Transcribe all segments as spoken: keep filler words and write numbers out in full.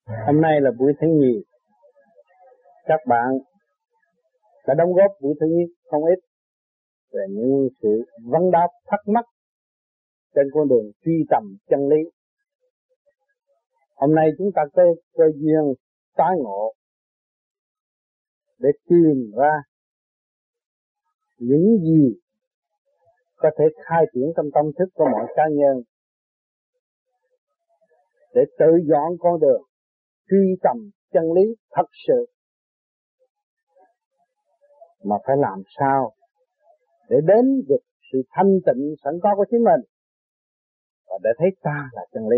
Hôm nay là buổi thứ nhì. Các bạn đã đóng góp buổi thứ nhất không ít về những sự vấn đáp thắc mắc trên con đường truy tầm chân lý. Hôm nay chúng ta có cơ duyên tái ngộ để tìm ra những gì có thể khai triển trong tâm thức của mọi cá nhân để tự dọn con đường truy tầm chân lý thật sự, mà phải làm sao để đến được sự thanh tịnh sẵn có của chính mình và để thấy ta là chân lý.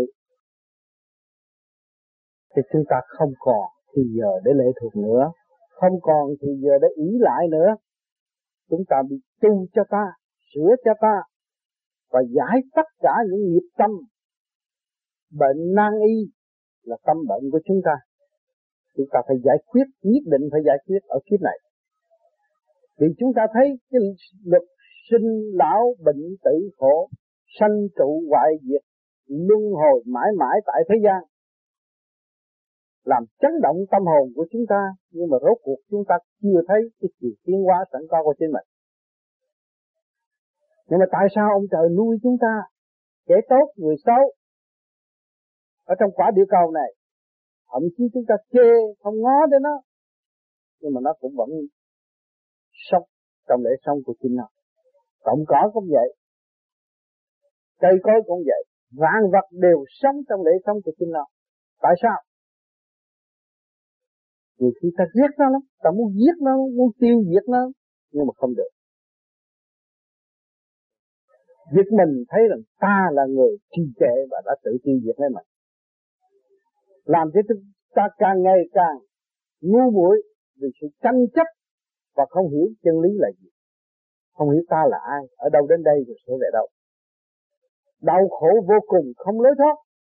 Thì chúng ta không còn thì giờ để lệ thuộc nữa, không còn thì giờ để ý lại nữa. Chúng ta bị tu cho ta, sửa cho ta và giải tất cả những nghiệp tâm bệnh nan y là tâm bệnh của chúng ta. Chúng ta phải giải quyết, nhất định phải giải quyết ở kiếp này. Vì chúng ta thấy cái luật sinh lão bệnh tử khổ, sanh trụ hoại diệt, luân hồi mãi mãi tại thế gian, làm chấn động tâm hồn của chúng ta. Nhưng mà rốt cuộc chúng ta chưa thấy cái sự tiến hóa sẵn có của chính mình. Nhưng mà tại sao ông trời nuôi chúng ta, kẻ tốt người xấu ở trong quả địa cầu này? Thậm chí chúng ta chê không ngó đến nó, nhưng mà nó cũng vẫn sống trong lễ sống của chính nó. Cộng cỏ cũng vậy, cây cối cũng vậy, vạn vật đều sống trong lễ sống của chính nó. Tại sao? Nhiều khi ta ghét nó lắm, ta muốn giết nó, muốn tiêu diệt nó, nhưng mà không được. Giết mình thấy rằng ta là người trì trệ và đã tự tiêu diệt lấy mình, làm cho ta càng ngày càng ngu muội vì sự tranh chấp và không hiểu chân lý là gì, không hiểu ta là ai, ở đâu đến đây rồi sẽ về đâu. Đau khổ vô cùng không lối thoát,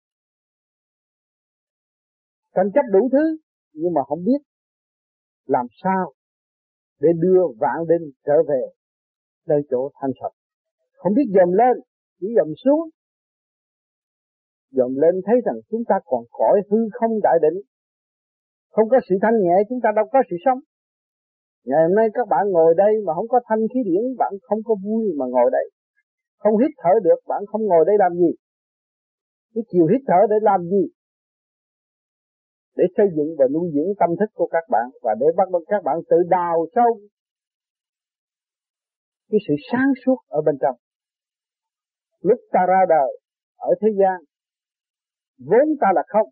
tranh chấp đủ thứ nhưng mà không biết làm sao để đưa vạn linh trở về nơi chỗ thanh sạch. Không biết dòm lên, chỉ dòm xuống. Dòm lên thấy rằng chúng ta còn cõi hư không đại định, không có sự thanh nhẹ, chúng ta đâu có sự sống. Ngày hôm nay các bạn ngồi đây mà không có thanh khí điển, bạn không có vui mà ngồi đây. Không hít thở được, bạn không ngồi đây làm gì? Cái chiều hít thở để làm gì? Để xây dựng và nuôi dưỡng tâm thức của các bạn, và để bắt đầu các bạn tự đào sâu cái sự sáng suốt ở bên trong. Lúc ta ra đời ở thế gian, vốn ta là không,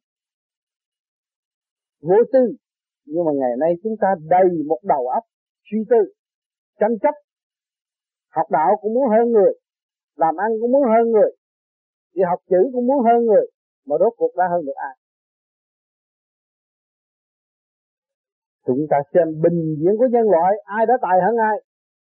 vô tư, nhưng mà ngày nay chúng ta đầy một đầu óc suy tư, tranh chấp, học đạo cũng muốn hơn người, làm ăn cũng muốn hơn người, đi học chữ cũng muốn hơn người, mà rốt cuộc đã hơn được ai? Chúng ta xem bình diện của nhân loại, ai đã tài hơn ai?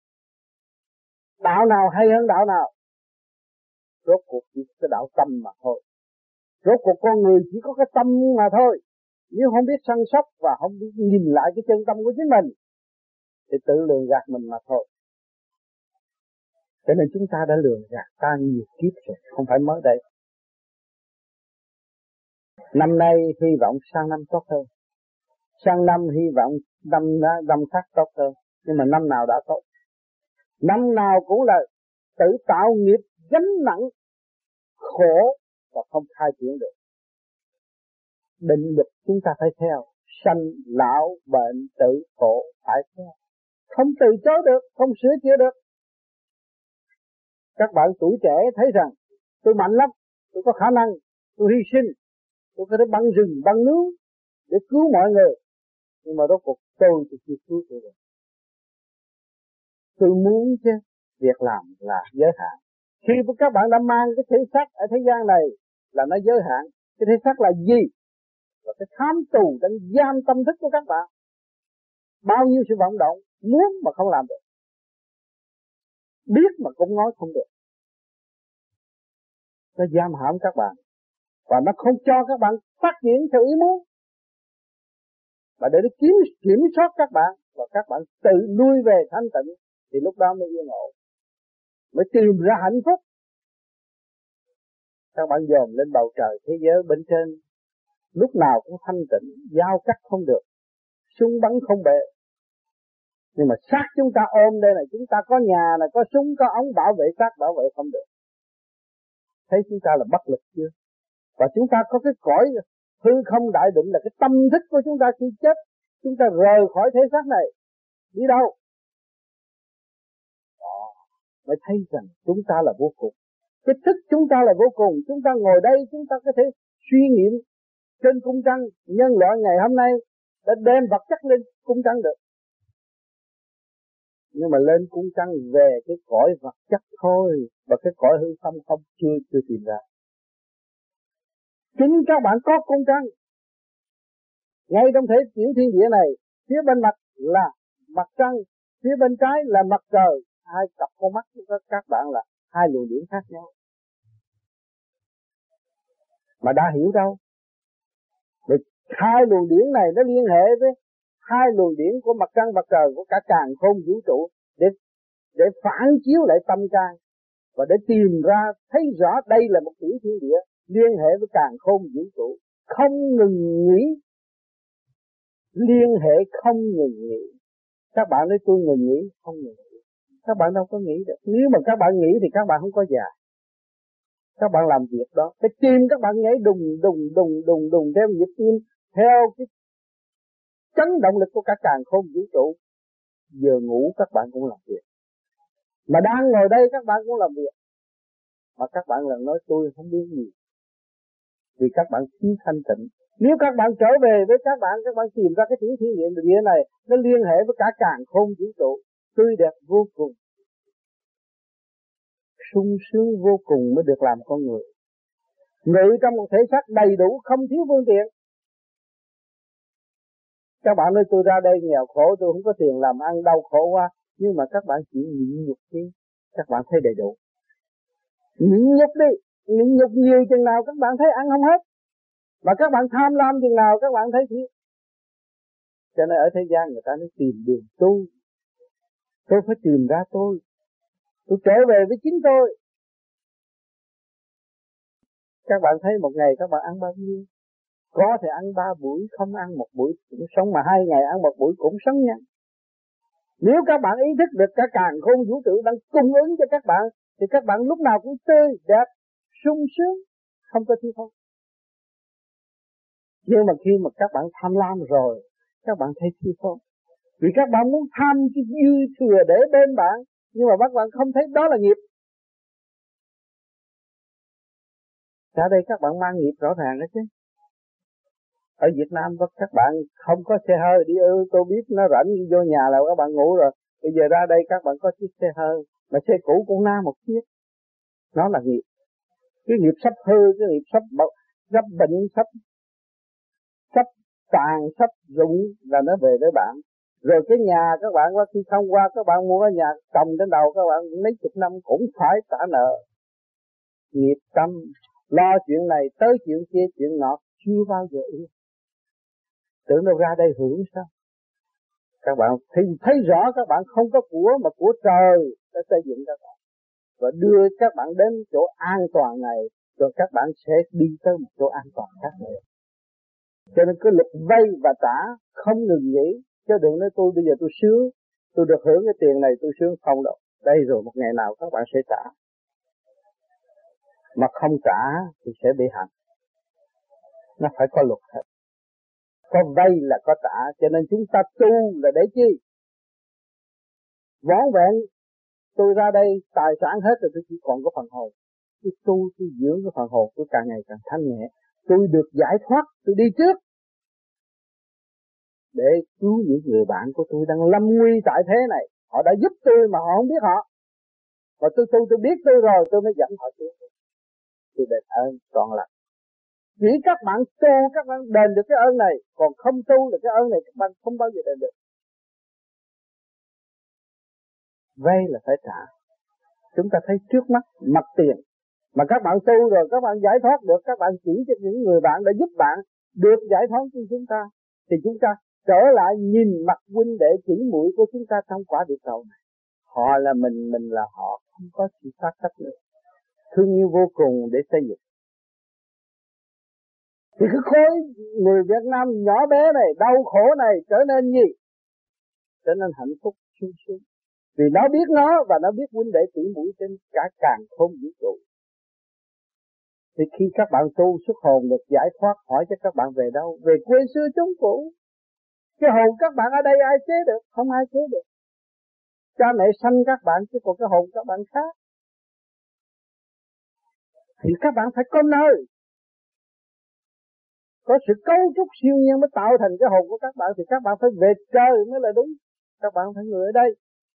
Đạo nào hay hơn đạo nào? Rốt cuộc chỉ có đạo tâm mà thôi. Rốt cuộc con người chỉ có cái tâm mà thôi. Nếu không biết săn sóc và không biết nhìn lại cái chân tâm của chính mình thì tự lường gạt mình mà thôi. Cho nên chúng ta đã lường gạt ta nhiều kiếp rồi, không phải mới đây. Năm nay hy vọng sang năm tốt hơn, sang năm hy vọng năm năm khác tốt hơn, nhưng mà năm nào đã tốt. Năm nào cũng là tự tạo nghiệp gánh nặng khổ và không khai triển được. Định lực chúng ta phải theo, sanh lão bệnh tử khổ phải theo, không từ chối được, không sửa chữa được. Các bạn tuổi trẻ thấy rằng tôi mạnh lắm, tôi có khả năng, tôi hy sinh, tôi có thể băng rừng băng núi để cứu mọi người, nhưng mà rốt cuộc tôi thì chưa cứu được. Tôi muốn chứ, việc làm là giới hạn. Khi các bạn đã mang cái thể xác ở thế gian này là nó giới hạn. Cái thể xác là gì? Là cái tham tù đang giam tâm thức của các bạn. Bao nhiêu sự vận động, muốn mà không làm được, biết mà cũng nói không được. Nó giam hãm các bạn, và nó không cho các bạn phát triển theo ý muốn, mà để nó kiểm, kiểm soát các bạn, và các bạn tự nuôi về thanh tịnh, thì lúc đó mới yên ổn, mới tìm ra hạnh phúc. Các bạn dòm lên bầu trời thế giới bên trên, lúc nào cũng thanh tịnh, giao cắt không được, súng bắn không bể. Nhưng mà xác chúng ta ôm đây này, chúng ta có nhà này, có súng, có ống bảo vệ, xác bảo vệ không được. Thấy chúng ta là bất lực chưa? Và chúng ta có cái cõi hư không đại định là cái tâm thức của chúng ta khi chết, chúng ta rời khỏi thế xác này, đi đâu? Đó, mới thấy rằng chúng ta là vô cùng. Cái thức chúng ta là vô cùng, chúng ta ngồi đây, chúng ta có thể suy nghiệm trên cung trăng. Nhân loại ngày hôm nay đã đem vật chất lên cung trăng được. Nhưng mà lên cung trăng về cái cõi vật chất thôi, và cái cõi hư không không chưa chưa tìm ra. Chính các bạn có cung trăng. Ngay trong thể tiểu thiên địa này, phía bên mặt là mặt trăng, phía bên trái là mặt trời. Hai cặp con mắt của các bạn là hai luồng điển khác nhau. Mà đã hiểu đâu. Vì hai luồng điển này nó liên hệ với hai luồng điển của mặt trăng mặt trời của cả càn khôn vũ trụ để để phản chiếu lại tâm can và để tìm ra thấy rõ đây là một tiểu thiên địa liên hệ với càn khôn vũ trụ, không ngừng nghỉ, liên hệ không ngừng nghỉ. Các bạn nói tôi ngừng nghỉ, không ngừng nghỉ. Các bạn đâu có nghĩ được. Nếu mà các bạn nghĩ thì các bạn không có già. Các bạn làm việc đó, cái tim các bạn nhảy đùng đùng đùng đùng đùng theo nhịp tim, theo cái chấn động lực của cả càn khôn vũ trụ. Giờ ngủ các bạn cũng làm việc, mà đang ngồi đây các bạn cũng làm việc, mà các bạn lần nói tôi không biết gì, vì các bạn thiếu thanh tịnh. Nếu các bạn trở về với các bạn, các bạn tìm ra cái tiểu thiên địa này, nó liên hệ với cả càn khôn vũ trụ, tươi đẹp vô cùng, sung sướng vô cùng mới được làm con người. Ngự trong một thể xác đầy đủ, không thiếu phương tiện. Các bạn nói tôi ra đây nghèo khổ, tôi không có tiền làm ăn, đau khổ quá. Nhưng mà các bạn chỉ nhịn nhục đi, các bạn thấy đầy đủ. Nhịn nhục đi, nhịn nhục nhiều chừng nào các bạn thấy ăn không hết. Mà các bạn tham lam chừng nào các bạn thấy thiếu. Cho nên ở thế gian người ta mới tìm đường tu. Tôi phải tìm ra tôi. Tôi trở về với chính tôi. Các bạn thấy một ngày các bạn ăn bao nhiêu? Có thể ăn ba buổi, không ăn một buổi cũng sống, mà hai ngày ăn một buổi cũng sống nha. Nếu các bạn ý thức được cả càn khôn vũ trụ đang cung ứng cho các bạn, thì các bạn lúc nào cũng tươi, đẹp, sung sướng, không có thiếu thốn. Nhưng mà khi mà các bạn tham lam rồi, các bạn thấy thiếu thốn. Vì các bạn muốn tham cái dư thừa để bên bạn, nhưng mà các bạn không thấy đó là nghiệp. Ở đây các bạn mang nghiệp rõ ràng đó chứ. Ở Việt Nam các bạn không có xe hơi đi ư, tôi biết nó rảnh đi vô nhà là các bạn ngủ rồi. Bây giờ ra đây các bạn có chiếc xe hơi, mà xe cũ cũng na một chiếc. Nó là nghiệp. Cái nghiệp sắp hư, cái nghiệp sắp bạo, sắp bệnh, sắp sắp tàn, sắp rụng là nó về với bạn. Rồi cái nhà các bạn qua khi không qua, các bạn mua cái nhà trồng trên đầu các bạn mấy chục năm cũng phải trả nợ. Nghiệp tâm, lo chuyện này tới chuyện kia chuyện nọ, chưa bao giờ yên. Tưởng đâu ra đây hưởng sao? Các bạn thấy, thấy rõ các bạn không có của, mà của trời đã xây dựng các bạn và đưa các bạn đến chỗ an toàn này, rồi các bạn sẽ đi tới một chỗ an toàn khác nữa. Cho nên cái luật vay và trả không ngừng nghỉ. Chứ đừng nói tôi bây giờ tôi sướng, tôi được hưởng cái tiền này tôi sướng, không đâu. Đây rồi một ngày nào các bạn sẽ trả. Mà không trả thì sẽ bị hành. Nó phải có luật hết. Có vay là có trả, cho nên chúng ta tu là để chi? Vón vẹn, tôi ra đây tài sản hết rồi, tôi chỉ còn có phần hồn. Tôi tu, tôi dưỡng cái phần hồn, tôi càng ngày càng thanh nhẹ. Tôi được giải thoát, tôi đi trước. Để cứu những người bạn của tôi đang lâm nguy tại thế này. Họ đã giúp tôi mà họ không biết họ. Mà tôi tu, tôi biết tôi rồi, tôi mới dẫn họ xuống. Tôi đền ơn trọn lành. Chỉ các bạn tu, các bạn đền được cái ơn này. Còn không tu được cái ơn này, các bạn không bao giờ đền được. Vay là phải trả. Chúng ta thấy trước mắt, mặt tiền. Mà các bạn tu rồi, các bạn giải thoát được. Các bạn chỉ cho những người bạn đã giúp bạn được giải thoát cho chúng ta. Thì chúng ta trở lại nhìn mặt huynh đệ chỉ mũi của chúng ta trong quả địa cầu này. Họ là mình, mình là họ, không có sự xa cách nữa. Thương yêu vô cùng để xây dựng. Thì cái khối người Việt Nam nhỏ bé này, đau khổ này trở nên gì? Trở nên hạnh phúc sung sướng. Vì nó biết nó và nó biết huynh đệ tỷ muội trên cả càn khôn vũ trụ. Thì khi các bạn tu xuất hồn được giải thoát, hỏi cho các bạn về đâu? Về quê xưa chốn cũ. Cái hồn các bạn ở đây ai chế được? Không ai chế được. Cha mẹ sanh các bạn chứ còn cái hồn các bạn khác. Thì các bạn phải có nơi, có sự cấu trúc siêu nhiên mới tạo thành cái hồn của các bạn. Thì các bạn phải về trời mới là đúng. Các bạn phải người ở đây.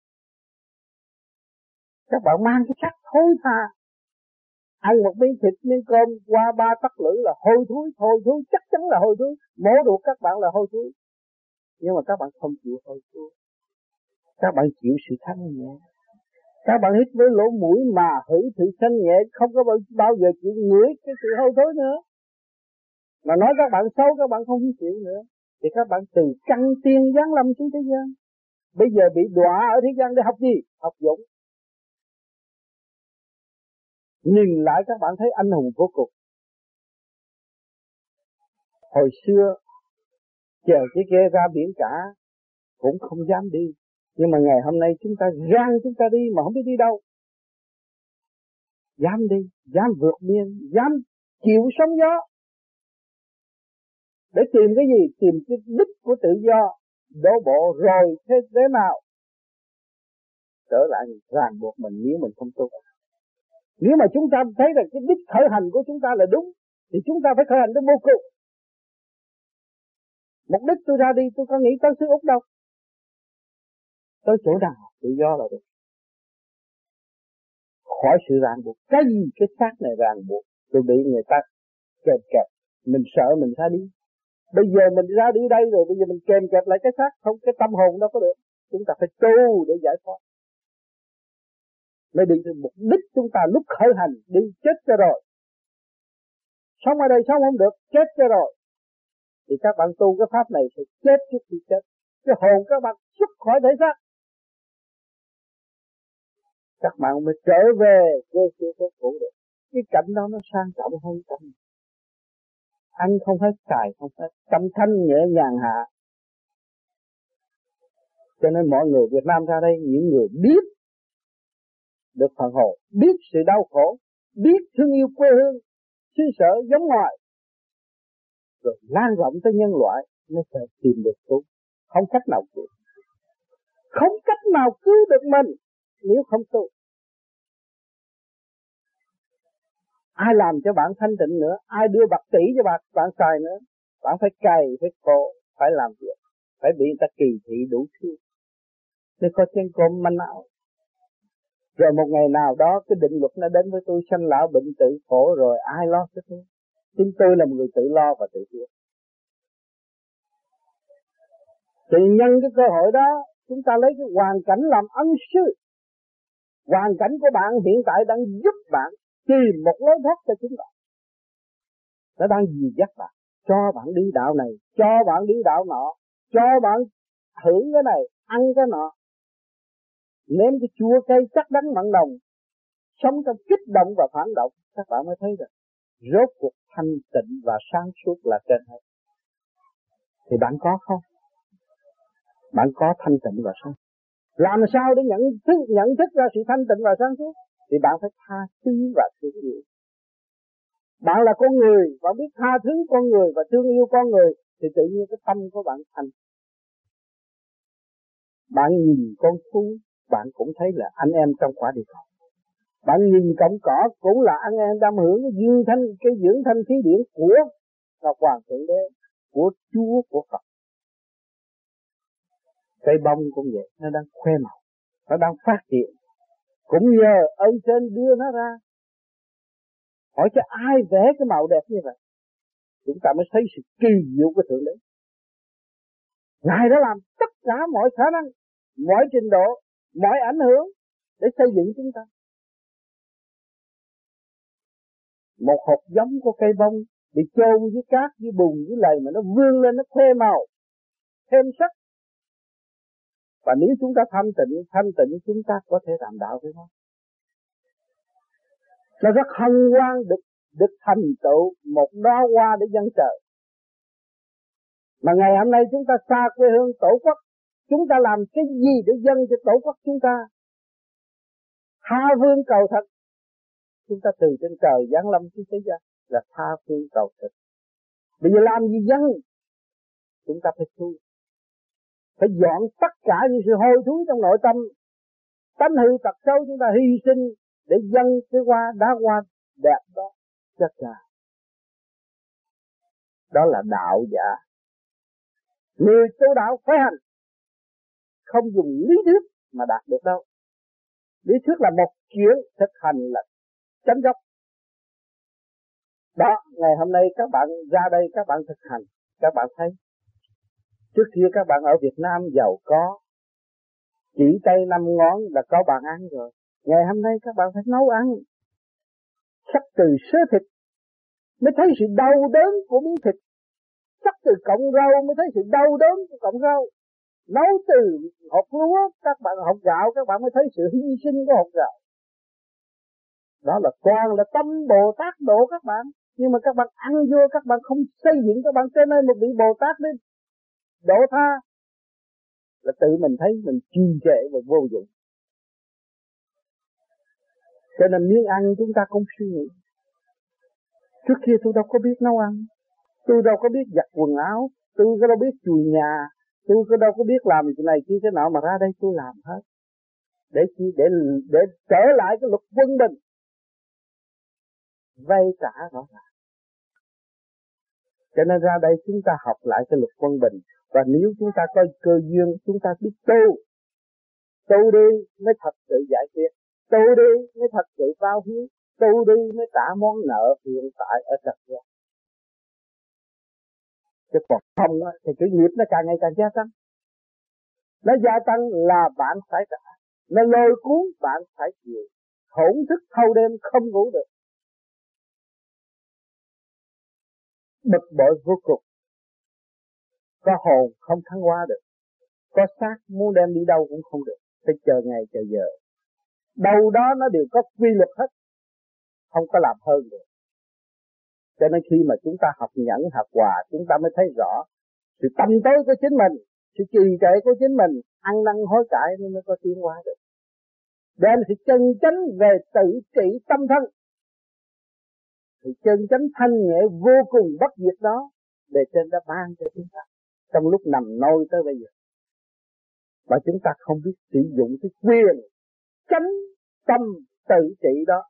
Các bạn mang cái sắc thối tha, ăn một miếng thịt miếng cơm qua ba tấc lưỡi là hôi thối, hôi thối chắc chắn là hôi thối, mổ ruột các bạn là hôi thối. Nhưng mà các bạn không chịu hôi thối, các bạn chịu sự thanh nhẹ. Các bạn hít với lỗ mũi mà hửi sự thanh nhẹ, không có bao, bao giờ chịu ngửi cái sự hôi thối nữa. Mà nói các bạn xấu các bạn không chịu nữa. Thì các bạn từ căn tiên giáng lâm xuống thế gian. Bây giờ bị đọa ở thế gian để học gì? Học dũng. Nhìn lại các bạn thấy anh hùng vô cùng. Hồi xưa chờ cái ghe ra biển cả cũng không dám đi. Nhưng mà ngày hôm nay chúng ta rang chúng ta đi mà không biết đi đâu. Dám đi, dám vượt biên, dám chịu sóng gió. Để tìm cái gì? Tìm cái đích của tự do. Đổ bộ rồi thế thế nào trở lại ràng buộc mình nếu mình không tu. Nếu mà chúng ta thấy rằng cái đích khởi hành của chúng ta là đúng thì chúng ta phải khởi hành đến vô cùng. Mục đích tôi ra đi tôi có nghĩ tới xứ Úc đâu. Tới chỗ nào tự do là được. Khỏi sự ràng buộc. Cái gì cái xác này ràng buộc. Tôi bị người ta kèm kẹp. Mình sợ mình ra đi. Bây giờ mình ra đi đây rồi. Bây giờ mình kèm kẹp lại cái xác. Không, cái tâm hồn đâu có được. Chúng ta phải tu để giải thoát. Mới đi từ mục đích chúng ta lúc khởi hành. Đi chết cho rồi. Sống ở đây sống không được. Chết cho rồi. Thì các bạn tu cái pháp này phải chết trước khi chết. Cái hồn các bạn xuất khỏi thể xác. Các bạn mới trở về quê xưa phố cũ được. Cái cảnh đó nó sang trọng hơn cảnh. Ăn không hết, xài không hết, tâm thanh nhẹ nhàng hạ. Cho nên mọi người Việt Nam ra đây, những người biết được phần hồn, biết sự đau khổ, biết thương yêu quê hương, xứ sở giống ngoài, rồi lan rộng tới nhân loại, mới sẽ tìm được tu. Không cách nào cứu, không cách nào cứu được mình nếu không tu. Ai làm cho bạn thanh tịnh nữa, ai đưa bạc tỷ cho bạn, bạn xài nữa. Bạn phải cày, phải khổ, phải làm việc, phải bị người ta kỳ thị đủ thứ. Để có chén cơm manh áo. Rồi một ngày nào đó cái định luật nó đến với tôi, sanh lão bệnh tử khổ rồi ai lo cho tôi? Chính tôi là một người tự lo và tự biết. Thì nhân cái cơ hội đó, chúng ta lấy cái hoàn cảnh làm ân sư. Hoàn cảnh của bạn hiện tại đang giúp bạn tìm một lối thoát cho chúng bạn. Nó đang dìu dắt bạn, cho bạn đi đạo này, cho bạn đi đạo nọ, cho bạn hưởng cái này, ăn cái nọ. Nếm cái chua cay chắc đắng mặn nồng, sống trong kích động và phản động, các bạn mới thấy được rốt cuộc thanh tịnh và sáng suốt là trên hết. Thì bạn có không? Bạn có thanh tịnh và sáng suốt. Làm sao để nhận thức, nhận thức ra sự thanh tịnh và sáng suốt? Thì bạn phải tha thứ và thương yêu. Bạn là con người, bạn biết tha thứ con người và thương yêu con người, thì tự nhiên cái tâm của bạn thanh. Bạn nhìn con thú, bạn cũng thấy là anh em trong quả địa cầu. Bạn nhìn cọng cỏ cũng là anh em đang hưởng cái dương thanh, cái dưỡng thanh khí điển của Ngọc Hoàng Thượng Đế, của Chúa, của Phật. Cây bông cũng vậy, nó đang khoe màu, nó đang phát triển. Cũng nhờ ơn trên đưa nó ra. Hỏi cho ai vẽ cái màu đẹp như vậy? Chúng ta mới thấy sự kỳ diệu của Thượng Đế. Ngài đã làm tất cả mọi khả năng, mọi trình độ, mọi ảnh hưởng để xây dựng chúng ta. Một hột giống của cây bông bị chôn với cát, với bùn, với lầy mà nó vươn lên, nó khoe màu, thêm sắc. Và nếu chúng ta thanh tịnh, thanh tịnh chúng ta có thể làm đạo với nó. Nó rất hân hoan được được thành tựu một đóa hoa để dâng trời. Mà ngày hôm nay chúng ta xa quê hương tổ quốc, chúng ta làm cái gì để dâng cho tổ quốc chúng ta? Tha phương cầu thực. Chúng ta từ trên trời giáng lâm xuống thế gian là tha phương cầu thực. Bây giờ làm gì dâng? Chúng ta phải tu, phải dọn tất cả những sự hôi thối trong nội tâm, tánh hư tật xấu. Chúng ta hy sinh để dâng cái hoa đá hoa đẹp đó cho trời. Đó là đạo giả. Người tu đạo phải hành, không dùng lý thuyết mà đạt được đâu. Lý thuyết là một chuyện, thực hành là chánh gốc. Đó, ngày hôm nay các bạn ra đây các bạn thực hành, các bạn thấy trước kia các bạn ở Việt Nam giàu có, chỉ tay năm ngón là có bàn ăn rồi. Ngày hôm nay các bạn phải nấu ăn, sắc từ sớ thịt mới thấy sự đau đớn của miếng thịt, sắc từ cọng rau mới thấy sự đau đớn của cọng rau, nấu từ hột lúa, các bạn hột gạo các bạn mới thấy sự hy sinh của hột gạo. Đó là toàn là tâm Bồ Tát độ các bạn. Nhưng mà các bạn ăn vô, các bạn không xây dựng các bạn trở nên một vị Bồ Tát đi độ tha, là tự mình thấy mình trì trệ và vô dụng. Cho nên miếng ăn chúng ta không suy nghĩ. Trước kia tôi đâu có biết nấu ăn, tôi đâu có biết giặt quần áo, tôi đâu biết chùi nhà, tôi đâu có biết làm cái này kia cái nọ, mà ra đây tôi làm hết. Để chi? Để để trở lại cái luật quân bình, vay trả rõ ràng. Cho nên ra đây chúng ta học lại cái luật quân bình. Và nếu chúng ta có cơ duyên, chúng ta biết tu. Tu đi mới thật sự giải quyết. Tu đi mới thật sự bao hiếu. Tu đi mới trả món nợ hiện tại ở trần gian. Chứ còn không á, thì cái nghiệp nó càng ngày càng gia tăng. Nó gia tăng là bạn phải trả. Nó lôi cuốn bạn phải chịu. Thổn thức thâu đêm không ngủ được. Bực bội vô cùng. Có hồn không thăng hoa được. Có xác muốn đem đi đâu cũng không được. Phải chờ ngày chờ giờ. Đâu đó nó đều có quy luật hết. Không có làm hơn được. Cho nên khi mà chúng ta học nhẫn học hòa, chúng ta mới thấy rõ sự tâm tối của chính mình, sự trì trệ của chính mình, ăn năn hối cải nên mới có tiến hóa được. Đem sự chân chánh về tự trị tâm thân. Sự chân chánh thanh nhẹ vô cùng bất diệt đó, để trên đã ban cho chúng ta trong lúc nằm nôi tới bây giờ. Và chúng ta không biết sử dụng cái quyền chánh tâm tự trị đó,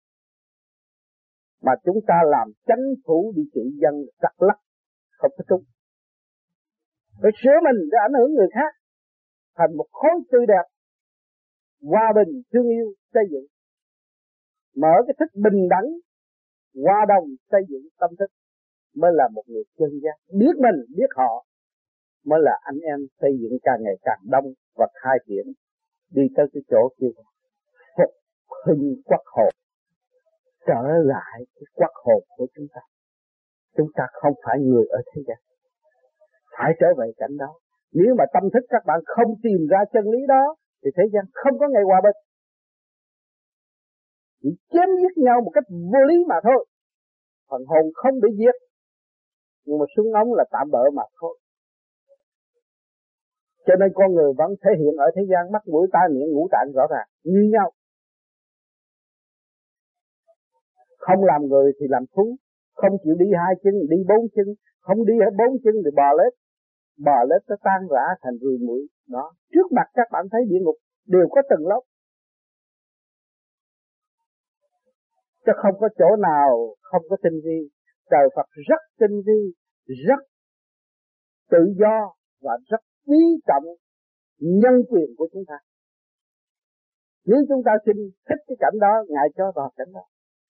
mà chúng ta làm chánh thủ đi trị dân cắt lắc, không có trúng. Phải sửa mình để ảnh hưởng người khác thành một khối tươi đẹp, hòa bình, thương yêu, xây dựng. Mở cái thức bình đẳng, hòa đồng, xây dựng tâm thức mới là một người chân giác. Biết mình, biết họ mới là anh em xây dựng càng ngày càng đông và khai triển đi tới cái chỗ kia phục hưng quốc hồn, trở lại cái quốc hồn của chúng ta. Chúng ta không phải người ở thế gian, phải trở về cảnh đó. Nếu mà tâm thức các bạn không tìm ra chân lý đó thì thế gian không có ngày hòa bình, chỉ chém giết nhau một cách vô lý mà thôi. Phần hồn không bị giết, nhưng mà súng ống là tạm bợ mà thôi. Cho nên con người vẫn thể hiện ở thế gian mắt mũi tai miệng ngũ tạng rõ ràng như nhau. Không làm người thì làm thú, không chịu đi hai chân đi bốn chân, không đi ở bốn chân thì bò lết, bò lết nó tan rã thành ruồi muỗi. Đó, trước mặt các bạn thấy địa ngục đều có từng lớp, chứ không có chỗ nào không có tinh vi. Trời Phật rất tinh vi, rất tự do và rất quý trọng nhân quyền của chúng ta. Nếu chúng ta xin thích cái cảnh đó, Ngài cho vào cảnh đó.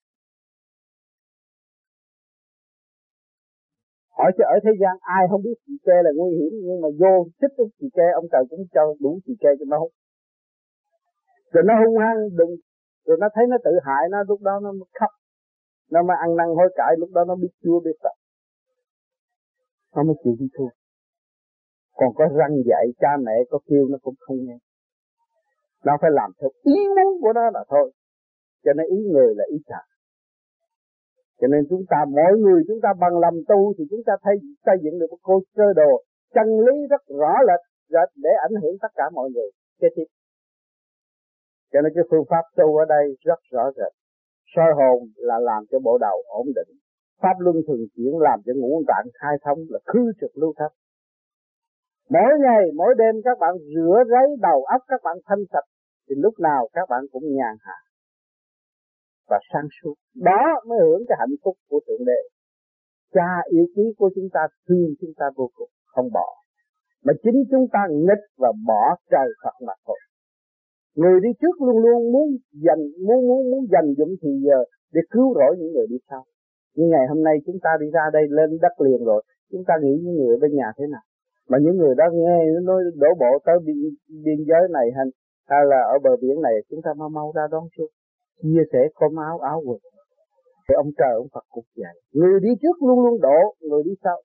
Hỏi cho ở thế gian ai không biết xì ke là nguy hiểm, nhưng mà vô thích cái xì ke, ông trời cũng cho đủ xì ke cho nó hút. Rồi nó hung hăng đừng, rồi nó thấy nó tự hại nó, lúc đó nó khóc, nó mới ăn năn hối cải, lúc đó nó biết chua biết sợ, nó mới chịu đi thua. Còn có răng dạy cha mẹ có kêu nó cũng không nghe, nó phải làm theo ý muốn của nó là thôi. Cho nên ý người là ý trời. Cho nên chúng ta, mỗi người chúng ta bằng lòng tu thì chúng ta thấy xây dựng được một cô cơ đồ chân lý rất rõ lệch rệt để ảnh hưởng tất cả mọi người kế tiếp. Cho nên cái phương pháp tu ở đây rất rõ rệt. Soi hồn là làm cho bộ đầu ổn định. Pháp luân thường chuyển làm cho ngũ tạng khai thông, là khứ trực lưu thất. Mỗi ngày, mỗi đêm các bạn rửa ráy đầu óc các bạn thanh sạch, thì lúc nào các bạn cũng nhàn hạ và sáng suốt. Đó mới hưởng cái hạnh phúc của Thượng Đế. Cha yêu quý của chúng ta thương chúng ta vô cùng, không bỏ. Mà chính chúng ta nghịch và bỏ trời Phật mà thôi. Người đi trước luôn luôn muốn dành muốn muốn muốn dành dụm thì giờ để cứu rỗi những người đi sau. Nhưng ngày hôm nay chúng ta đi ra đây lên đất liền rồi, chúng ta nghĩ những người bên nhà thế nào? Mà những người đó nghe nói đổ bộ tới biên, biên giới này hay, hay là ở bờ biển này, chúng ta mau mau ra đón trước, chia sẻ cơm áo áo quần. Thì ông trời ông Phật cũng vậy, người đi trước luôn luôn đổ, người đi sau.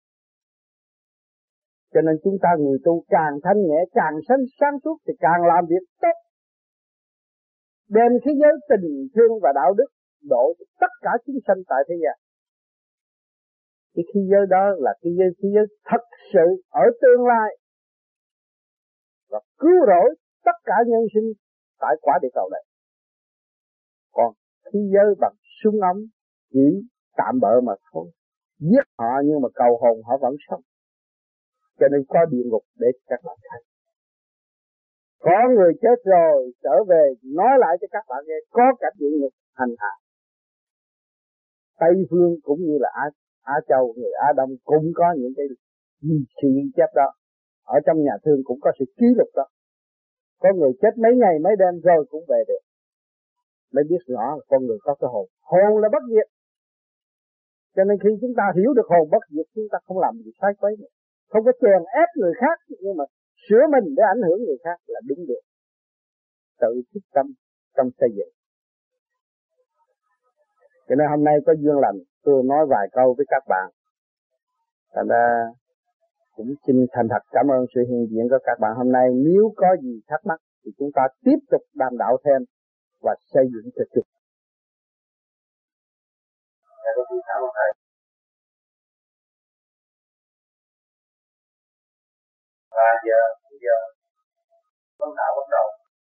Cho nên chúng ta người tu càng thanh nhẹ, càng sáng sáng suốt thì càng làm việc tốt, đem thế giới tình thương và đạo đức độ cho tất cả chúng sanh tại thế gian. Cái khí giới đó là cái giới, khí giới thật sự ở tương lai và cứu rỗi tất cả nhân sinh tại quả địa cầu này. Còn khí giới bằng súng ống chỉ tạm bợ mà thôi, giết họ nhưng mà cầu hồn họ vẫn sống. Cho nên có địa ngục để các bạn thấy. Có người chết rồi trở về nói lại cho các bạn nghe, có cảnh địa ngục hành hạ. Tây phương cũng như là Á, Á Châu, người Á Đông cũng có những cái sự ghi chép đó. Ở trong nhà thương cũng có sự ký lục đó. Có người chết mấy ngày mấy đêm rồi cũng về được. Mới biết rõ là con người có cái hồn. Hồn là bất diệt. Cho nên khi chúng ta hiểu được hồn bất diệt, chúng ta không làm gì sai quấy nữa. Không có chèn ép người khác, nhưng mà sửa mình để ảnh hưởng người khác là đúng được. Tự thức tâm trong xây dựng. Cho nên hôm nay có duyên lành, tôi nói vài câu với các bạn. Thành ra cũng xin thành thật cảm ơn sự hiện diện của các bạn hôm nay. Nếu có gì thắc mắc thì chúng ta tiếp tục đàm đạo thêm và xây dựng cho chúng. Và giờ, giờ, con đạo bắt đầu.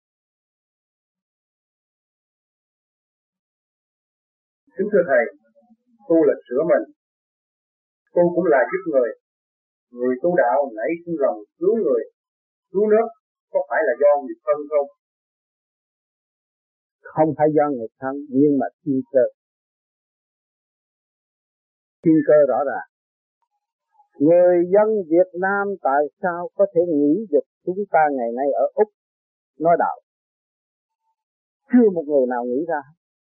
Kính thưa Thầy, tu là sửa mình, tu cũng là giúp người. Người tu đạo nảy sinh lòng cứu người, cứu nước, có phải là do nghiệp thân không? Không phải do nghiệp thân, nhưng mà thiên cơ. Thiên cơ rõ ràng. Người dân Việt Nam tại sao có thể nghĩ được chúng ta ngày nay ở Úc nói đạo? Chưa một người nào nghĩ ra.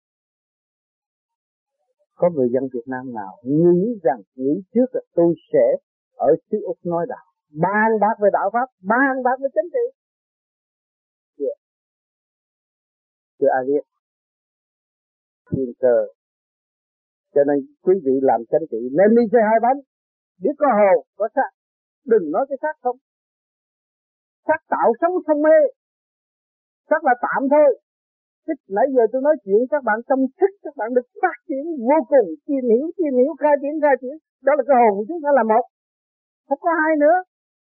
Có người dân Việt Nam nào nghĩ rằng, nghĩ trước là tôi sẽ ở xứ Úc nói đạo, bàn bạc về đạo Pháp, bàn bạc về chính trị? Chưa. Chưa ai biết. Thiên cơ. Cho nên quý vị làm chính trị nên đi xe hai bánh, biết có hồ, có xác. Đừng nói cái xác không. Xác tạo sống không mê. Xác là tạm thôi. Thích nãy giờ tôi nói chuyện các bạn tâm thích, các bạn được phát triển vô cùng, tìm hiểu, tìm hiểu, khai triển, khai triển. Đó là cái hồn của chúng ta là một. Không có hai nữa.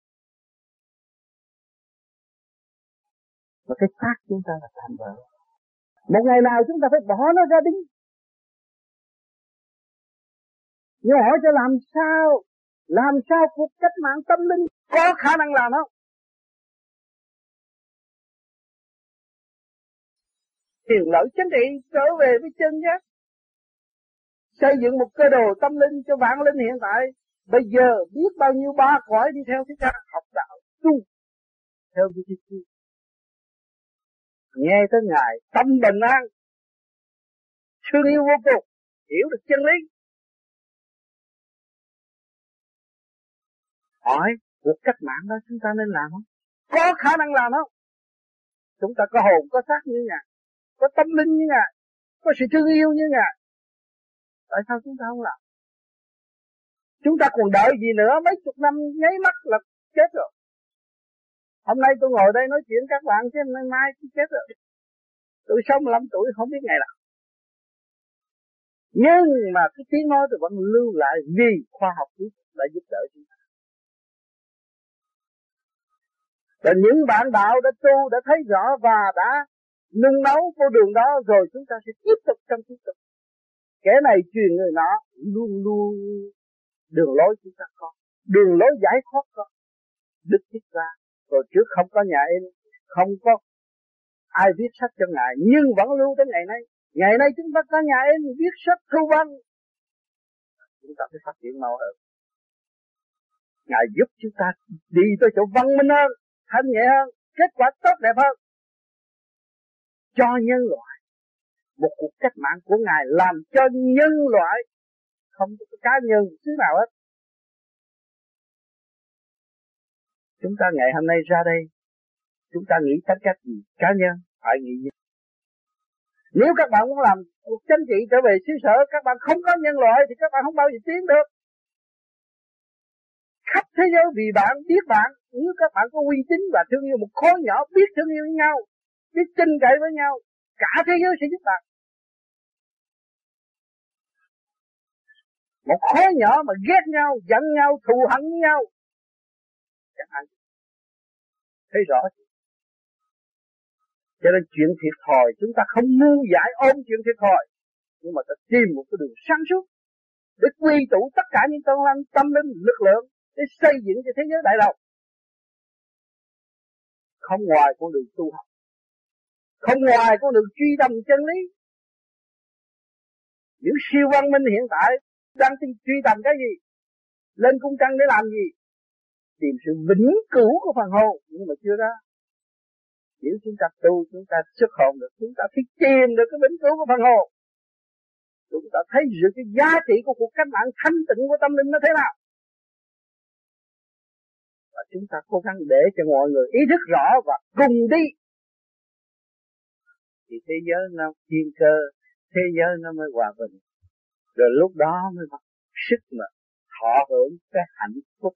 Và cái xác chúng ta là tạm bợ. Một ngày nào chúng ta phải bỏ nó ra đi. Nhưng hỏi cho làm sao? Làm sao cuộc cách mạng tâm linh có khả năng làm không? Tiền lợi chính trị trở về với chân giác. Xây dựng một cơ đồ tâm linh cho vạn linh hiện tại. Bây giờ biết bao nhiêu ba cõi đi theo thế gian học đạo tu theo như thế kia. Nghe tới Ngài tâm bình an, thương yêu vô cùng, hiểu được chân lý. Hỏi cuộc cách mạng đó chúng ta nên làm không? Có khả năng làm không? Chúng ta có hồn, có xác như Ngài, có tâm linh như Ngài, có sự thương yêu như Ngài. Tại sao chúng ta không làm? Chúng ta còn đợi gì nữa? Mấy chục năm nháy mắt là chết rồi. Hôm nay tôi ngồi đây nói chuyện các bạn chứ mai mai tôi chết rồi. Tôi sáu mươi lăm tuổi không biết ngày nào. Nhưng mà cái tiếng nói tôi vẫn lưu lại vì khoa học kỹ thuật đã giúp đỡ chúng ta. Và những bạn đạo đã tu, đã thấy rõ và đã nung nấu vô đường đó, rồi chúng ta sẽ tiếp tục trong tiếp tục. Kẻ này truyền người nọ, luôn luôn đường lối chúng ta có, đường lối giải thoát có. Đức Thích Ca rồi trước không có nhà in, không có ai viết sách cho ngài, nhưng vẫn lưu đến ngày nay. Ngày nay chúng ta có nhà in viết sách thu văn, chúng ta phải phát triển mau hơn. Ngài giúp chúng ta đi tới chỗ văn minh hơn, thanh nhẹ hơn, kết quả tốt đẹp hơn cho nhân loại. Một cuộc cách mạng của ngài làm cho nhân loại, không có cá nhân xứ nào hết. Chúng ta ngày hôm nay ra đây, chúng ta nghĩ cách cách gì? Cá nhân phải nghĩ gì? Nếu các bạn muốn làm cuộc chính trị trở về xứ sở, các bạn không có nhân loại thì các bạn không bao giờ tiến được. Khắp thế giới vì bạn, biết bạn, nếu các bạn có uy tín và thương yêu một khối nhỏ, biết thương yêu với nhau, biết tin cậy với nhau, cả thế giới sẽ giúp bạn. Một khối nhỏ mà ghét nhau, giận nhau, thù hận với nhau, chẳng ai thấy rõ. Cho nên chuyện thiệt thòi chúng ta không ngu dại ôm chuyện thiệt thòi, nhưng mà ta tìm một cái đường sáng suốt để quy tụ tất cả những tâm linh, tâm linh, lực lượng để xây dựng cho thế giới đại đồng. Không ngoài con đường tu học, không ngoài con đường truy tầm chân lý. Những siêu văn minh hiện tại đang truy tầm cái gì? Lên cung trăng để làm gì? Tìm sự vĩnh cửu của phần hồn, nhưng mà chưa ra. Nếu chúng ta tu, chúng ta xuất hồn được, chúng ta phải tìm được cái vĩnh cửu của phần hồn. Chúng ta thấy được cái giá trị của cuộc cách mạng thanh tịnh của tâm linh nó thế nào. Và chúng ta cố gắng để cho mọi người ý thức rõ và cùng đi. Thì thế giới nó thiên cơ, thế giới nó mới hòa bình. Rồi lúc đó mới có sức mà thọ hưởng cái hạnh phúc.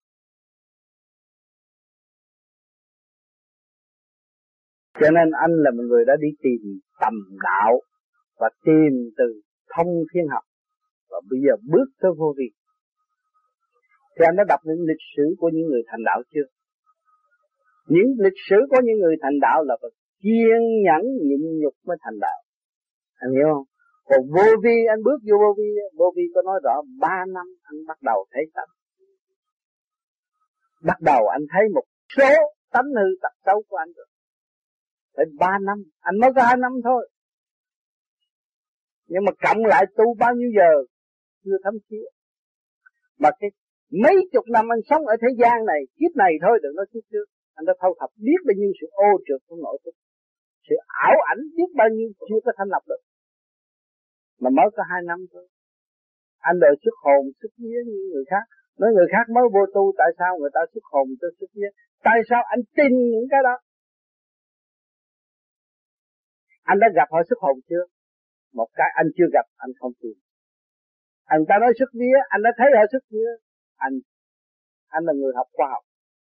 Cho nên anh là một người đã đi tìm tầm đạo và tìm từ thông thiên học, và bây giờ bước tới vô vi. Thì anh đã đọc những lịch sử của những người thành đạo chưa? Những lịch sử của những người thành đạo là phải kiên nhẫn nhịn nhục mới thành đạo. Anh hiểu không? Còn vô vi, anh bước vô vô vi, vô vi có nói rõ ba năm anh bắt đầu thấy tánh. Bắt đầu anh thấy một số tánh hư tật xấu của anh rồi. Phải ba năm, anh mới có hai năm thôi. Nhưng mà cộng lại tu bao nhiêu giờ chưa thấm thía. Mà cái mấy chục năm anh sống ở thế gian này, kiếp này thôi, đừng nói kiếp trước, anh đã thâu thập biết bao nhiêu sự ô trượt của nội thức, sự ảo ảnh biết bao nhiêu chưa có thành lập được. Mà mới có hai năm thôi. Anh đợi xuất hồn, xuất vía như người khác. Nói người khác mới vô tu, tại sao người ta xuất hồn, tôi xuất vía? Tại sao anh tin những cái đó? Anh đã gặp họ xuất hồn chưa? Một cái anh chưa gặp, anh không tin. Anh ta nói xuất vía, anh đã thấy họ xuất vía. Anh anh là người học khoa học.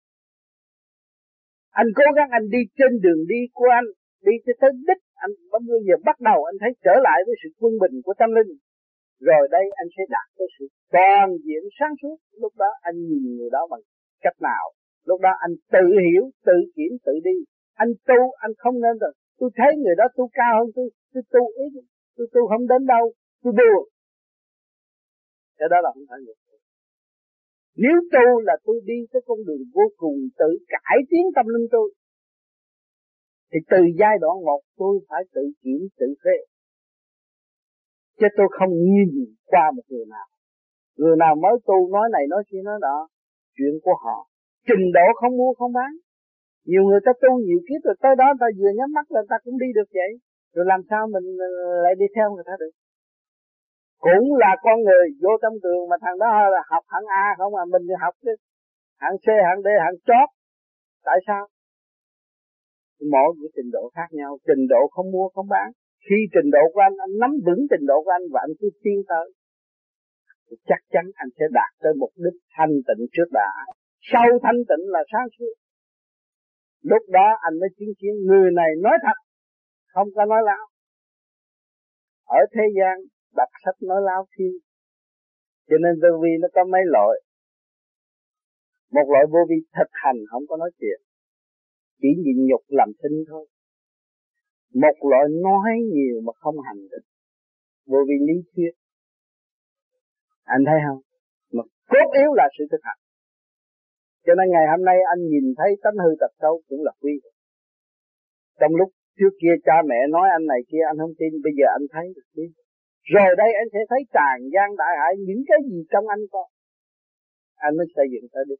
Anh cố gắng anh đi trên đường đi của anh, đi tới đích, anh bao giờ bắt đầu anh thấy trở lại với sự quân bình của tâm linh. Rồi đây anh sẽ đạt tới sự toàn diện sáng suốt. Lúc đó anh nhìn người đó bằng cách nào? Lúc đó anh tự hiểu, tự kiểm, tự đi. Anh tu, anh không nên rồi. Tôi thấy người đó tu cao hơn tôi, tôi tu ít, tôi tu không đến đâu, tôi buồn. Cái đó là không phải người tu. Nếu tu là tôi đi tới con đường vô cùng tự cải tiến tâm linh tôi. Thì từ giai đoạn một tôi phải tự kiểm, tự phê. Chứ tôi không nhìn qua một người nào. Người nào mới tu nói này nói kia nói đó, chuyện của họ. Trình độ không mua không bán. Nhiều người ta tu nhiều kiếp rồi tới đó ta vừa nhắm mắt là ta cũng đi được vậy. Rồi làm sao mình lại đi theo người ta được? Cũng là con người vô trong trường mà thằng đó là học hạng A không à, mình thì học chứ hạng C, hạng D, hạng chót. Tại sao? Mỗi cái trình độ khác nhau, trình độ không mua không bán. Khi trình độ của anh, anh nắm vững trình độ của anh và anh cứ tiến tới, thì chắc chắn anh sẽ đạt tới mục đích thanh tịnh trước đã. Sau thanh tịnh là sáng suốt. Lúc đó anh mới chứng kiến người này nói thật, không có nói láo. Ở thế gian đọc sách nói láo thiên. Cho nên vô vi nó có mấy loại. Một loại vô vi thực hành không có nói chuyện, chỉ nhịn nhục làm thinh thôi. Một loại nói nhiều mà không hành được, vô vi lý thuyết. Anh thấy không? Mà cốt yếu là sự thực hành. Cho nên ngày hôm nay anh nhìn thấy tánh hư tật xấu cũng là quý. Trong lúc trước kia cha mẹ nói anh này kia anh không tin, bây giờ anh thấy được quý. Rồi đây anh sẽ thấy tràn gian đại hải những cái gì trong anh có, anh mới xây dựng tới được.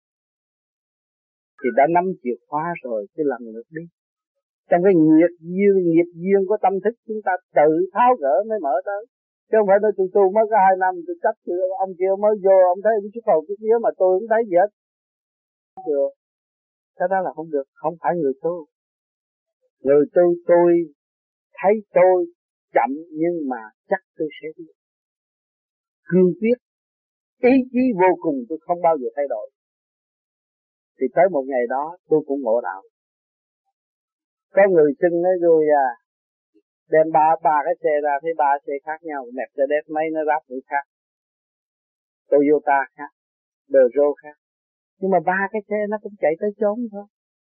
Thì đã nắm chìa khóa rồi, cái lần lượt đi. Trong cái nghiệp duyên, nghiệp duyên của tâm thức chúng ta tự tháo gỡ mới mở tới. Chứ không phải nói tôi tu mới có hai năm, tôi chấp ông kia mới vô, ông thấy ông chút hầu chút vía mà tôi không thấy gì hết. Không được. Cái đó là không được, không phải người tu. Người tu tôi thấy tôi chậm nhưng mà chắc tôi sẽ đi. Cương quyết, ý chí vô cùng tôi không bao giờ thay đổi. Thì tới một ngày đó tôi cũng ngộ đạo. Có người xưng nói rồi à, đem ba ba cái xe ra thấy ba xe khác nhau, Mercedes mấy nó ráp cũng khác, Toyota khác, Peugeot khác, nhưng mà ba cái xe nó cũng chạy tới chốn thôi.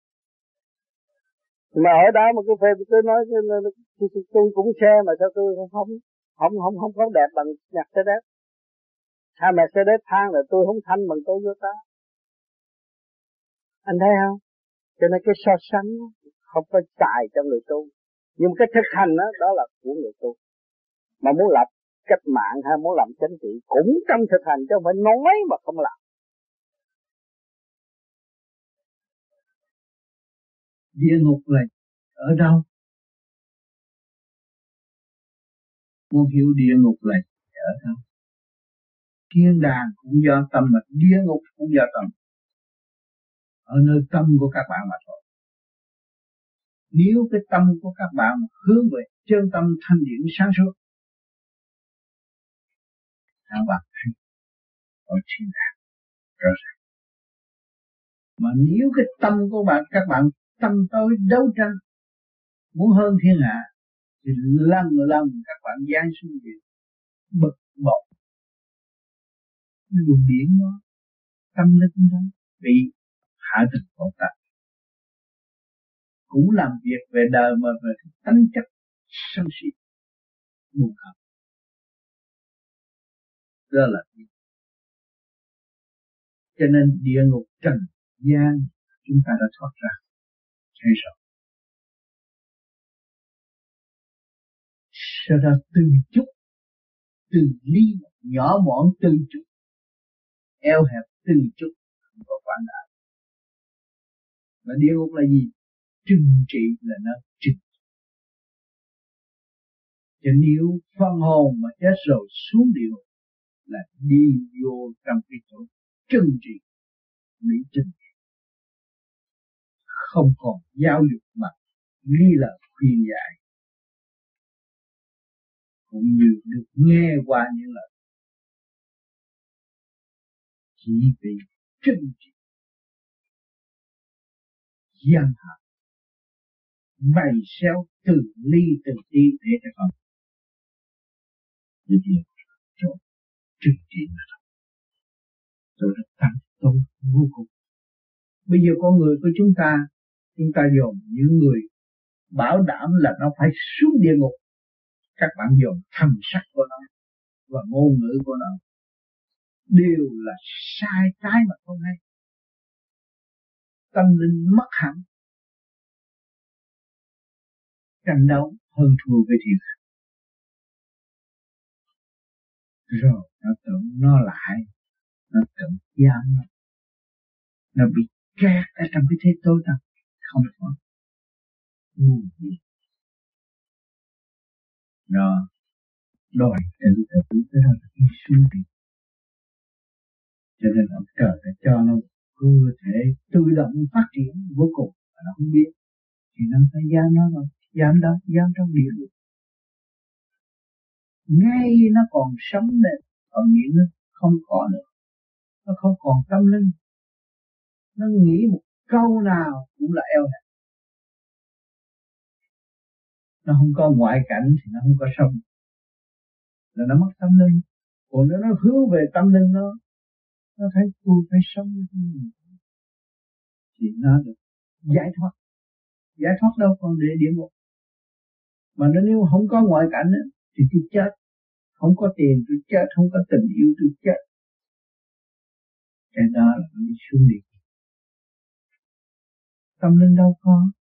Mà ở đó một cái phê tôi nói tôi, tôi cũng xe mà sao tôi không không không không không có đẹp bằng Mercedes. Hai Mercedes than là tôi không thanh bằng Toyota. Anh thấy không? Cho nên cái so sánh không có xài cho người tu. Nhưng cái thực hành đó, đó là của người tu. Mà muốn lập cách mạng hay muốn làm chính trị cũng trong thực hành, chứ không phải nói mà không làm. Địa ngục là ở đâu? Muốn hiểu địa ngục là ở đâu? Thiên đàng cũng do tâm, mà địa ngục cũng do tâm. Ở nơi tâm của các bạn mà thôi. Nếu cái tâm của các bạn hướng về chân tâm thanh điển sáng suốt, các bạn thấy ở thiên đàng rõ ràng. Mà nếu cái tâm của bạn, các bạn tâm tối đấu tranh, muốn hơn thiên hạ, thì lần lần các bạn giáng xuống địa, bực bội. Luồng điển đó, tâm linh đó, bị hạ thực khổ tập. Cũng làm việc về đời mà về tánh chất sân si buồn hận. Đó là gì? Cho nên địa ngục trần gian chúng ta đã thoát ra, thấy rồi. Sau đó từ chút, từ ly nhỏ mọn, từ chút eo hẹp, từ chút không có quan đại. Và địa ngục là gì? Trừng trị là nó trừng. Cho nếu phân hồn mà chết rồi xuống địa ngục là đi vô trong cái chỗ trừng trị, bị trừng trị. Không còn giáo dục mà ghi là khuyên dạy, cũng như được nghe qua những lời chỉ vì trừng trị, gian hạn, bày xéo từ ly từ tí để cho con. Như vậy, rồi trừng trị mà thôi. Rồi nó tăng tôn vô cùng. Bây giờ con người của chúng ta, chúng ta dồn những người bảo đảm là nó phải xuống địa ngục. Các bạn dồn thần sắc của nó và ngôn ngữ của nó đều là sai trái mà không hay. Tâm linh mất hẳn, tranh đấu hơn thua với thiên hạ. Rồi nó tưởng nó lại, nó tưởng giam nó, nó bị kẹt ở trong cái thế tối tăm, không có ngu gì. Nó đòi tự tử, cái đó là đi xuống đi. Cho nên ông trời đã cho nó cơ thể tự động phát triển vô cùng, mà nó không biết. Thì nó phải giam nó rồi, giam đâu, giam trong địa ngục. Ngay nó còn sống này, còn nghĩ nó không có nữa. Nó không còn tâm linh. Nó nghĩ một câu nào cũng là eo hẹp. Nó không có ngoại cảnh thì nó không có sống. là nó mất tâm linh. Còn nếu nó hướng về tâm linh nó, nó thấy tôi phải sống như thế này, thì nó được giải thoát. Giải thoát đâu còn để địa ngục. Mà nếu không có ngoại cảnh ấy, thì tôi chết. Không có tiền tôi chết, không có tình yêu tôi chết. Cái đó là nó đi xuống địa ngục. Tâm linh đâu có.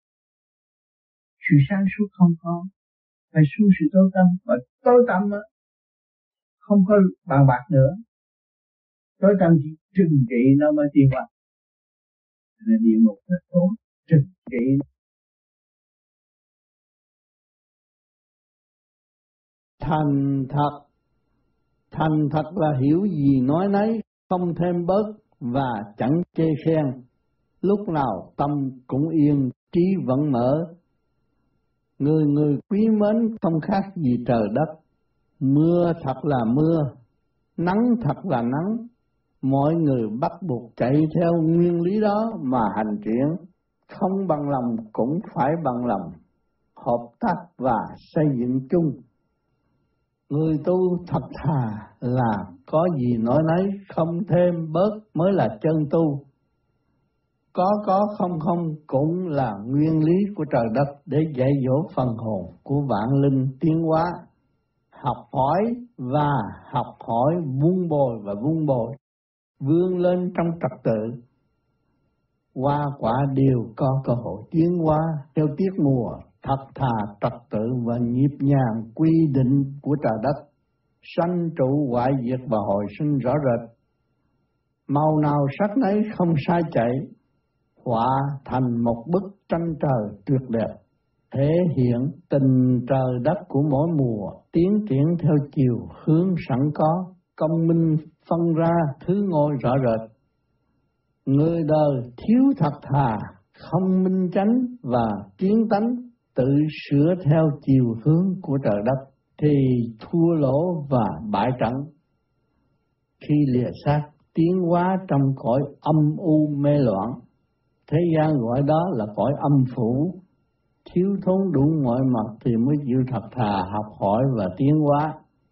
Sự sáng suốt không có. Phải xuống sự tối tâm. Và tối tâm á, không có bàn bạc nữa. Tối tâm chỉ trừng trị nó mới tiến qua. Nên địa ngục là tối trừng trị. Thành thật. Thành thật là hiểu gì nói nấy, không thêm bớt và chẳng chê khen. Lúc nào tâm cũng yên, trí vẫn mở. Người người quý mến không khác gì trời đất. Mưa thật là mưa, nắng thật là nắng. Mọi người bắt buộc chạy theo nguyên lý đó mà hành triển. Không bằng lòng cũng phải bằng lòng, hợp tác và xây dựng chung. Người tu thật thà là có gì nói nấy, không thêm bớt mới là chân tu. Có có không không cũng là nguyên lý của trời đất để dạy dỗ phần hồn của vạn linh tiến hóa. Học hỏi và học hỏi, vun bồi và vun bồi, vươn lên trong trật tự. Hoa quả đều có cơ hội tiến hóa theo tiết mùa, thật thà trật tự và nhịp nhàng quy định của trời đất. Sanh trụ hoại diệt và hồi sinh rõ rệt. Màu nào sắc nấy không sai chạy, họa thành một bức tranh trời tuyệt đẹp, thể hiện tình trời đất của mỗi mùa, tiến triển theo chiều hướng sẵn có, công minh phân ra thứ ngôi rõ rệt. Người đời thiếu thật thà, không minh chánh và kiến tánh, tự sửa theo chiều hướng của trời đất, thì thua lỗ và bại trận. Khi lìa xác tiến hóa trong cõi âm u mê loạn, thế gian gọi đó là cõi âm phủ, thiếu thốn đủ mọi mặt thì mới chịu thật thà học hỏi và tiến hóa.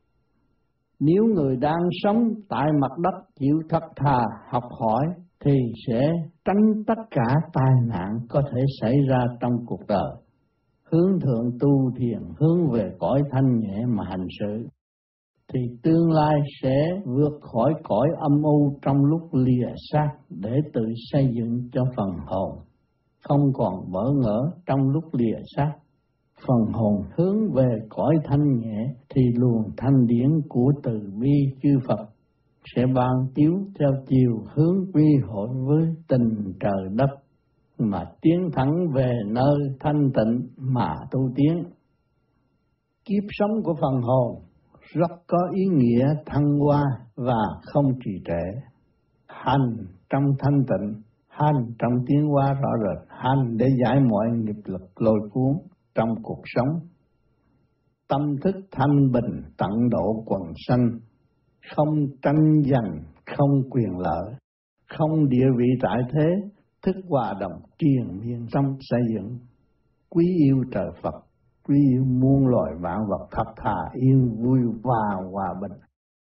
Nếu người đang sống tại mặt đất chịu thật thà học hỏi thì sẽ tránh tất cả tai nạn có thể xảy ra trong cuộc đời. Hướng thượng tu thiền, hướng về cõi thanh nhẹ mà hành sự, thì tương lai sẽ vượt khỏi cõi âm u trong lúc lìa xác để tự xây dựng cho phần hồn. Không còn bỡ ngỡ trong lúc lìa xác, phần hồn hướng về cõi thanh nhẹ thì luồng thanh điển của từ bi chư Phật sẽ ban chiếu theo chiều hướng quy hội với tình trời đất mà tiến thẳng về nơi thanh tịnh mà tu tiến. Kiếp sống của phần hồn rất có ý nghĩa thăng hoa và không trì trệ. Hành trong thanh tịnh, hành trong tiến hóa rõ rệt, hành để giải mọi nghiệp lực lôi cuốn trong cuộc sống. Tâm thức thanh bình tận độ quần sanh, không tranh giành, không quyền lợi, không địa vị tại thế, thức hòa đồng triền miên trong xây dựng. Quý yêu trời Phật, quý yêu muôn loài vạn vật thật thà yên vui và hòa bình.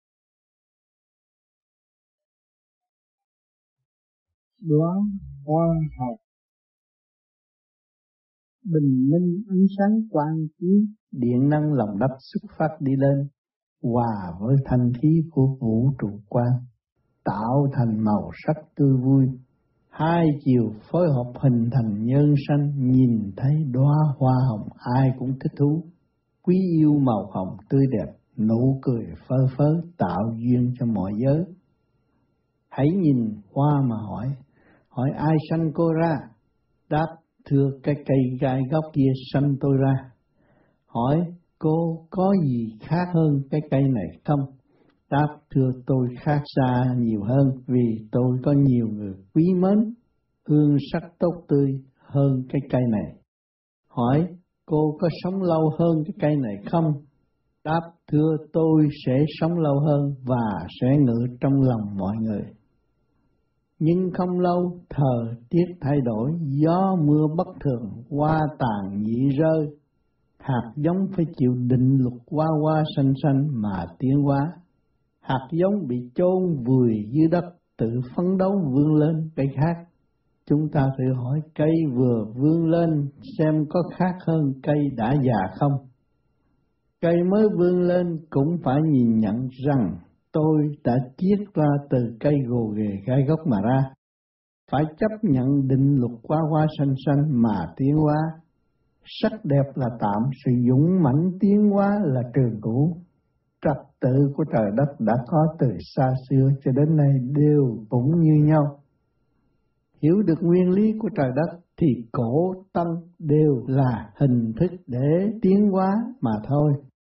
Đoán hoa học bình minh ánh sáng quang chiếu, điện năng lòng đất xuất phát đi lên, hòa với thanh khí của vũ trụ quang, tạo thành màu sắc tươi vui. Hai chiều phối hợp hình thành nhân sanh, nhìn thấy đóa hoa hồng ai cũng thích thú. Quý yêu màu hồng tươi đẹp, nụ cười phơ phớ tạo duyên cho mọi giới. Hãy nhìn hoa mà hỏi, hỏi ai sanh cô ra? Đáp, thưa cái cây gai góc kia sanh tôi ra. Hỏi cô có gì khác hơn cái cây này không? Đáp, thưa tôi khác xa nhiều hơn vì tôi có nhiều người quý mến, hương sắc tốt tươi hơn cái cây này. Hỏi cô có sống lâu hơn cái cây này không? Đáp, thưa tôi sẽ sống lâu hơn và sẽ ngự trong lòng mọi người. Nhưng không lâu, thời tiết thay đổi, gió mưa bất thường, hoa tàn nhị rơi, Hạt giống phải chịu định luật qua qua sanh sanh mà tiến hóa. Hạt giống bị chôn vùi dưới đất, tự phấn đấu vươn lên cây khác. Chúng ta tự hỏi cây vừa vươn lên xem có khác hơn cây đã già không? Cây mới vươn lên cũng phải nhìn nhận rằng tôi đã chiết ra từ cây gồ ghề gai gốc mà ra. Phải chấp nhận định luật qua qua sanh sanh mà tiến hóa. Sắc đẹp là tạm, sự dũng mãnh tiến hóa là trường cửu. Trật tự của trời đất đã có từ xa xưa cho đến nay đều cũng như nhau. Hiểu được nguyên lý của trời đất thì cổ tân đều là hình thức để tiến hóa mà thôi.